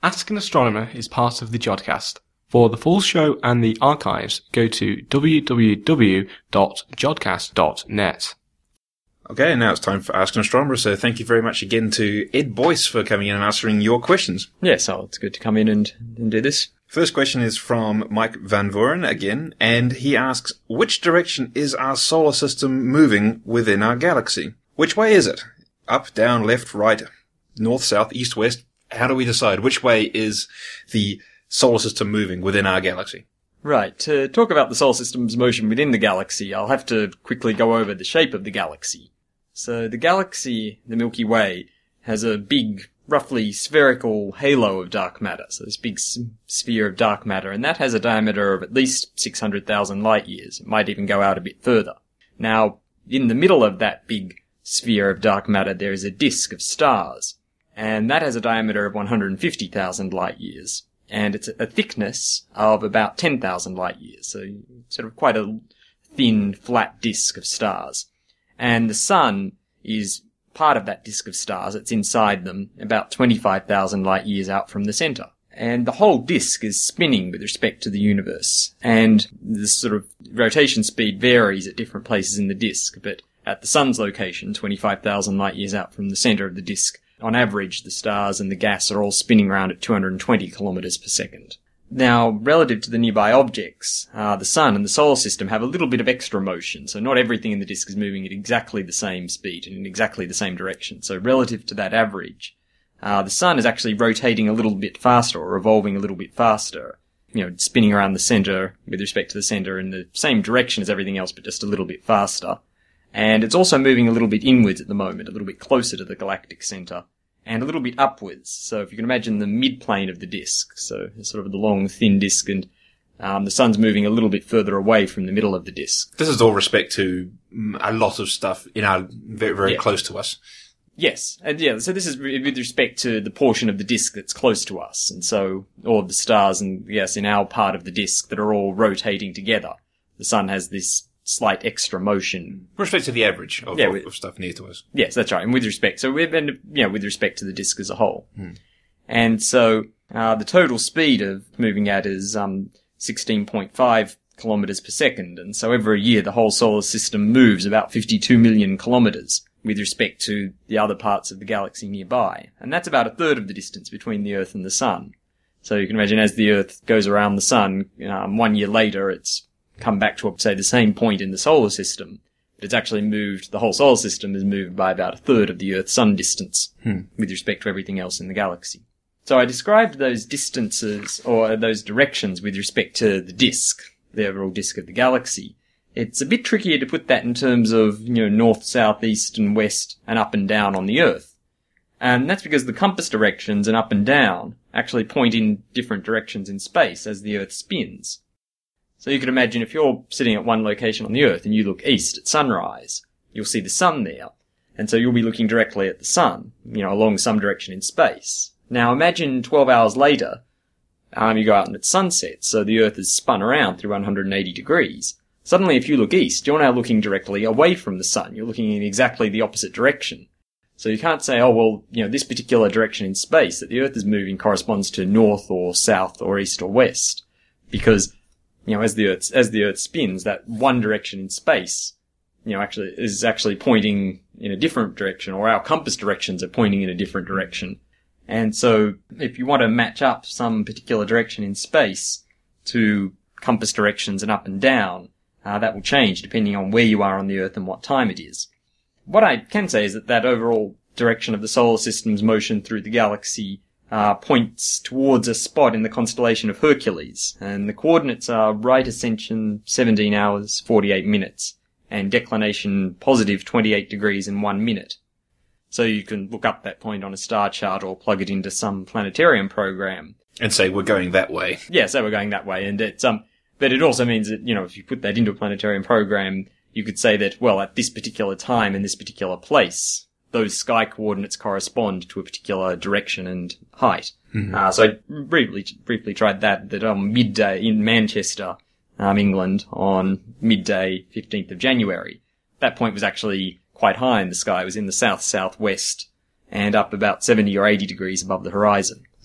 Ask an Astronomer is part of the Jodcast. For the full show and the archives, go to www.jodcast.net. Okay, and now it's time for Ask an Astronomer, so thank you very much again to Ed Boyce for coming in and answering your questions. Yes, it's good to come in and do this. First question is from Mike Van Voren again, and he asks, which direction is our solar system moving within our galaxy? Which way is it? Up, down, left, right, north, south, east, west? How do we decide which way is the solar system moving within our galaxy? Right, to talk about the solar system's motion within the galaxy, I'll have to quickly go over the shape of the galaxy. So the galaxy, the Milky Way, has a big, roughly spherical halo of dark matter, so this big sphere of dark matter, and that has a diameter of at least 600,000 light years. It might even go out a bit further. Now, in the middle of that big sphere of dark matter, there is a disk of stars, and that has a diameter of 150,000 light years, and it's a thickness of about 10,000 light years, so sort of quite a thin, flat disk of stars. And the Sun is part of that disk of stars. It's inside them, about 25,000 light years out from the center. And the whole disk is spinning with respect to the universe. And the sort of rotation speed varies at different places in the disk, but at the Sun's location, 25,000 light years out from the center of the disk, on average, the stars and the gas are all spinning around at 220 kilometers per second. Now, relative to the nearby objects, the Sun and the Solar System have a little bit of extra motion, so not everything in the disk is moving at exactly the same speed and in exactly the same direction. So relative to that average, the Sun is actually rotating a little bit faster, or revolving a little bit faster, spinning around the center with respect to the center in the same direction as everything else, but just a little bit faster. And it's also moving a little bit inwards at the moment, a little bit closer to the galactic center, and a little bit upwards. So if you can imagine the midplane of the disk, so sort of the long, thin disk, and the Sun's moving a little bit further away from the middle of the disk. This is all respect to a lot of stuff in our very, very close to us. Yes, and so this is with respect to the portion of the disk that's close to us, and so all of the stars and in our part of the disk that are all rotating together. The Sun has this slight extra motion. With respect to the average of stuff near to us. Yes, that's right. And with respect, with respect to the disk as a whole. And so, the total speed of moving at is, 16.5 kilometers per second. And so every year the whole solar system moves about 52 million kilometers with respect to the other parts of the galaxy nearby. And that's about a third of the distance between the Earth and the Sun. So you can imagine as the Earth goes around the Sun, 1 year later it's come back to, say, the same point in the solar system, but it's actually moved, the whole solar system is moved by about a third of the Earth-Sun distance with respect to everything else in the galaxy. So I described those distances, or those directions with respect to the disk, the overall disk of the galaxy. It's a bit trickier to put that in terms of, north, south, east and west and up and down on the Earth. And that's because the compass directions and up and down actually point in different directions in space as the Earth spins. So you can imagine if you're sitting at one location on the Earth and you look east at sunrise, you'll see the Sun there. And so you'll be looking directly at the Sun, along some direction in space. Now imagine 12 hours later, you go out and it's sunset, so the Earth is spun around through 180 degrees. Suddenly if you look east, you're now looking directly away from the Sun. You're looking in exactly the opposite direction. So you can't say, this particular direction in space that the Earth is moving corresponds to north or south or east or west. Because as the Earth spins, that one direction in space, is actually pointing in a different direction, or our compass directions are pointing in a different direction. And so, if you want to match up some particular direction in space to compass directions and up and down, that will change depending on where you are on the Earth and what time it is. What I can say is that overall direction of the solar system's motion through the galaxy points towards a spot in the constellation of Hercules, and the coordinates are right ascension 17 hours 48 minutes, and declination positive 28 degrees and 1 minute. So you can look up that point on a star chart or plug it into some planetarium program. And say we're going that way. Yeah, so we're going that way, and it's but it also means that, if you put that into a planetarium program, you could say that, at this particular time in this particular place, those sky coordinates correspond to a particular direction and height. So I briefly tried that on midday in Manchester, England, on midday 15th of January. That point was actually quite high in the sky. It was in the south-southwest and up about 70 or 80 degrees above the horizon.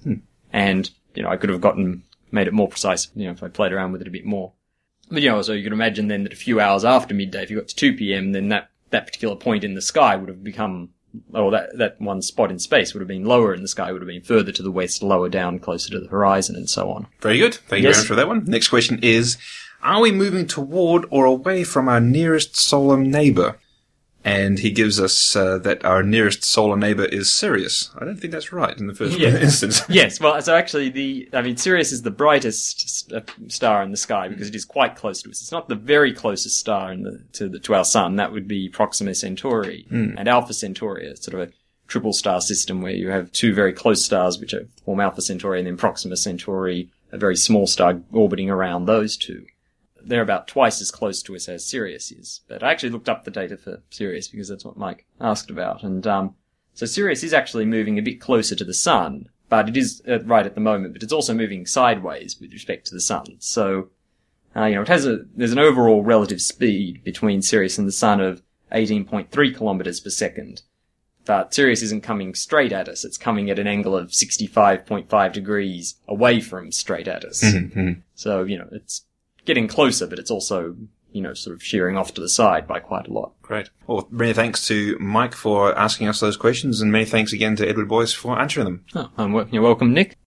And, I could have made it more precise, if I played around with it a bit more. But, so you can imagine then that a few hours after midday, if you got to 2 p.m., then that particular point in the sky would have become, or that one spot in space would have been lower in the sky, would have been further to the west, lower down, closer to the horizon, and so on. Very good. Thank you very much for that one. Next question is, are we moving toward or away from our nearest solar neighbor? And he gives us that our nearest solar neighbor is Sirius. I don't think that's right in the first instance. Yes, well, so actually Sirius is the brightest star in the sky because it is quite close to us. It's not the very closest star to our sun. That would be Proxima Centauri and Alpha Centauri, a sort of a triple star system where you have two very close stars which form Alpha Centauri and then Proxima Centauri, a very small star orbiting around those two. They're about twice as close to us as Sirius is. But I actually looked up the data for Sirius because that's what Mike asked about. And so Sirius is actually moving a bit closer to the sun, but it is right at the moment, but it's also moving sideways with respect to the sun. So, there's an overall relative speed between Sirius and the sun of 18.3 kilometers per second. But Sirius isn't coming straight at us. It's coming at an angle of 65.5 degrees away from straight at us. Mm-hmm. So, it's getting closer, but it's also, sort of shearing off to the side by quite a lot. Great. Well, many thanks to Mike for asking us those questions, and many thanks again to Edward Boyce for answering them. Oh, you're welcome, Nick.